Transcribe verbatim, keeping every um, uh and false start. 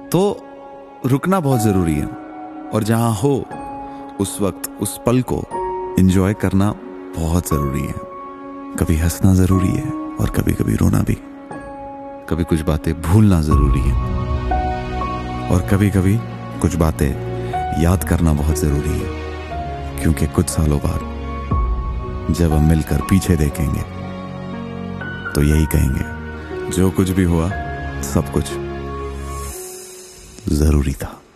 तो रुकना बहुत जरूरी है, और जहां हो उस वक्त उस पल को एंजॉय करना बहुत जरूरी है। कभी हंसना जरूरी है और कभी कभी रोना भी। कभी कुछ बातें भूलना जरूरी है और कभी कभी कुछ बातें याद करना बहुत जरूरी है, क्योंकि कुछ सालों बाद जब हम मिलकर पीछे देखेंगे तो यही कहेंगे, जो कुछ भी हुआ सब कुछ जरूरी था।